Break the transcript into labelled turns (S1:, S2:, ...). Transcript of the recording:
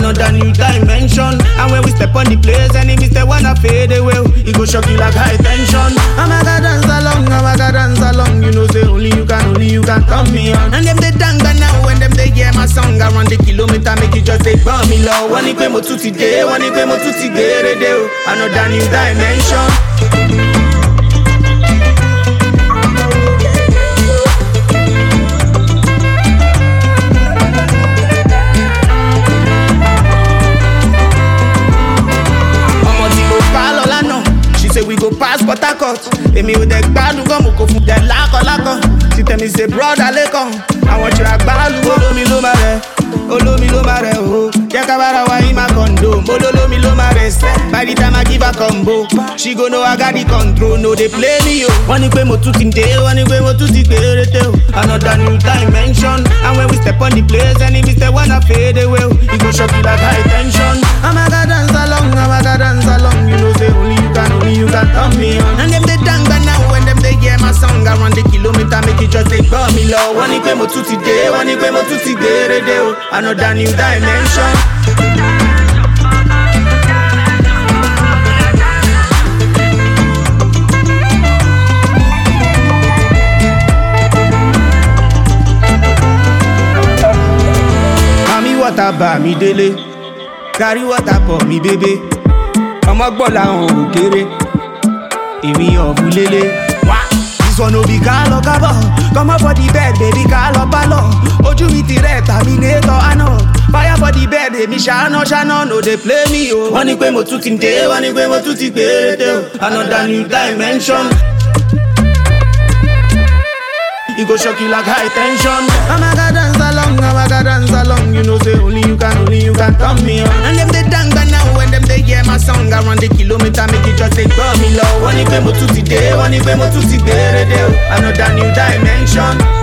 S1: another new dimension. And when we step on the place, enemies they wanna fade away. It go shock you like high tension. I'm a god dance along. You know say only you can turn me on. And them they danga now when them they hear my song. Around the kilometer make it just take burn me low. One ikwe mo tuti de, another new dimension. Say we go pass Port Harcourt. Emi o de gbadu gan mo ko fun de lako. She tell me say brother lekon. I want you to gbalu Olomi lo mare oh. Jẹ́ ká bára wa in my condo. Mololomi lo mare se. By the time I give her combo, she go know I got the control. No they play me yo. Wọ́n ní pé mo tún ti dé, wọ́n ní pé mo tún ti gbèrètè o. Another new dimension. And when we step on the place, enemies they wanna fade away. It go shock you like high tension. I'm a god dance along. You know say only you can turn me on. And them they danga now when them they hear my song. Around the kilometer make it just take burn me low. Wọ́n ní pé mo tún ti dé, wọ́n ní pé mo tún ti gbèrètè o. Another new dimension. Mami water ba mi délé, carry water for me baby. Ọmọ gbọ́ làwọn ò kéré, èmi ọ̀bùn lélẹ̀. This one no be ká lọ kábọ̀, come up for the bed baby ká lọ pálọ̀. Ojú mi ti rẹ̀ terminator àná. Fire for the bed èmi ṣáná no dey play me o. Wọ́n ní pé mo tún ti dé, wọ́n ní pé mo tún ti gbèrètè o. Another new dimension. It go shock you like high tension. I'm a god dance along. You know say only you can turn me on. And them they danga now when them they hear my song. Around the kilometer make it just take burn me low. Wọ́n ní pé mo tún ti dé, wọ́n ní pé mo tún ti gbèrètè o. Another new dimension.